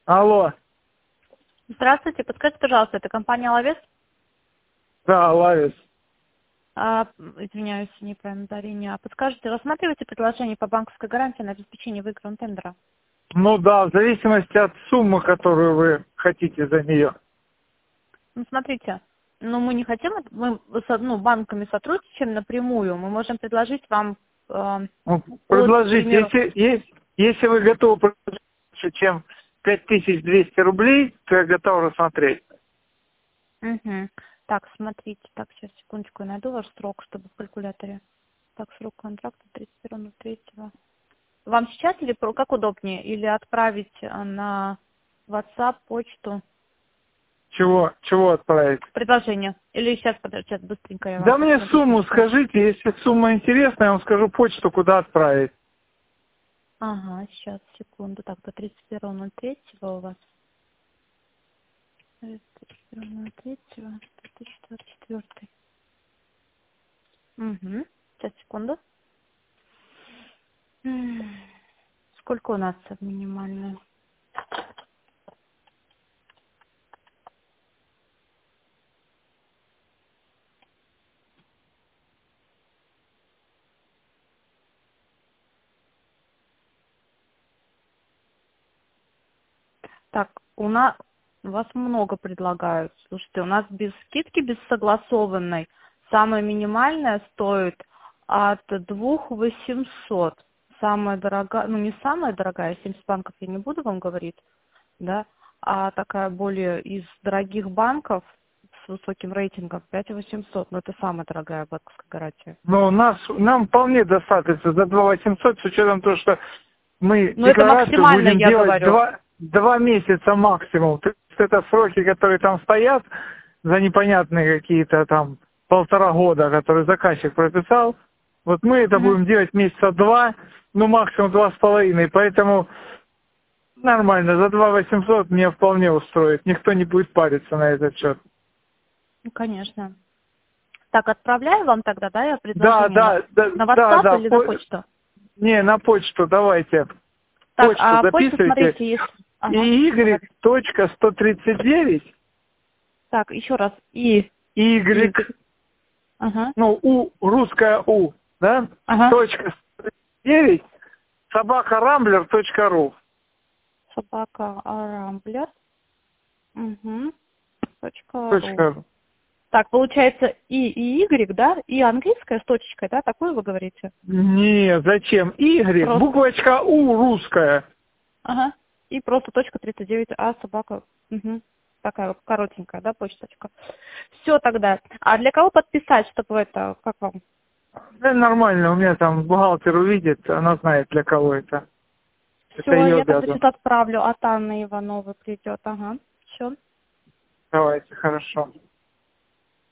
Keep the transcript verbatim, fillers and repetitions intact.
Алло. Здравствуйте, подскажите, пожалуйста, это компания Лавес? Да, Лавес. А, извиняюсь, неправильно ударение. А подскажите, рассматриваете предложение по банковской гарантии на обеспечение выигранного тендера? Ну да, в зависимости от суммы, которую вы хотите за нее. Ну, смотрите, ну мы не хотим, мы с ну, банками сотрудничаем напрямую, мы можем предложить вам э, Ну, от, к предложите, примеру... если, если, если вы готовы предложить больше, чем пять тысяч двести рублей, то я готов рассмотреть. Угу. Так, смотрите, так, сейчас, секундочку, я найду ваш срок, чтобы в калькуляторе. Так, срок контракта тридцать первого третьего. Вам сейчас или про- как удобнее? Или отправить э, на WhatsApp, почту Чего, чего отправить? предложение? Или сейчас, подождите, сейчас быстренько я вам Да мне посмотрю. сумму скажите, если сумма интересная, я вам скажу почту, куда отправить. Ага, сейчас, секунду. Так, до тридцать первого ноль третьего у вас. тридцать первого ноль третьего, две тысячи двадцать четвёртый. Угу. Сейчас, секунду. М, Сколько у нас минимальная? Так, у нас у вас много предлагают. Слушайте, у нас без скидки, без согласованной, самая минимальная стоит от двух восемьсот. Самая дорогая, ну не самая дорогая, семьдесят банков я не буду вам говорить, да, а такая более из дорогих банков с высоким рейтингом пять восемьсот. Но это самая дорогая банковская гарантия. Но нас, нам вполне достаточно за два восемьсот, с учетом того, что мы Но это декларацию максимально, будем я делать говорю. два, два месяца максимум. То есть это сроки, которые там стоят, за непонятные какие-то там полтора года, которые заказчик прописал. Вот мы это Мгм. будем делать месяца два, ну максимум два с половиной. Поэтому нормально, за два восемьсот меня вполне устроит. Никто не будет париться на этот счет. Ну, конечно. Так, отправляю вам тогда, да, я Да, предложение на, да, да, на да, WhatsApp да. или на по- почту? Не, на почту давайте. Так, Почту а почту, записывайте. смотрите, есть... Ага, И давай. сто тридцать девять, Так, еще раз. И, Y, И, ага, ну, У, русская У, да, ага. точка сто тридцать девять, собака рамблер точка ру. Собака Рамблер. Угу. Точка ру. Точка ру. Так, получается И и Y, да? И английская с точечкой, да? Такое вы говорите? Не, зачем? Y, Просто. буквочка У русская. Ага. И просто точка тридцать девять, а собака. Угу. Такая вот коротенькая, да, почточка. Все тогда. А для кого подписать, чтобы это, как вам? Да, нормально, у меня там бухгалтер увидит, она знает, для кого это. Это Все, ее я тогда обязан. сейчас отправлю, от Анны Ивановой придет. Ага. Все. Давайте, хорошо.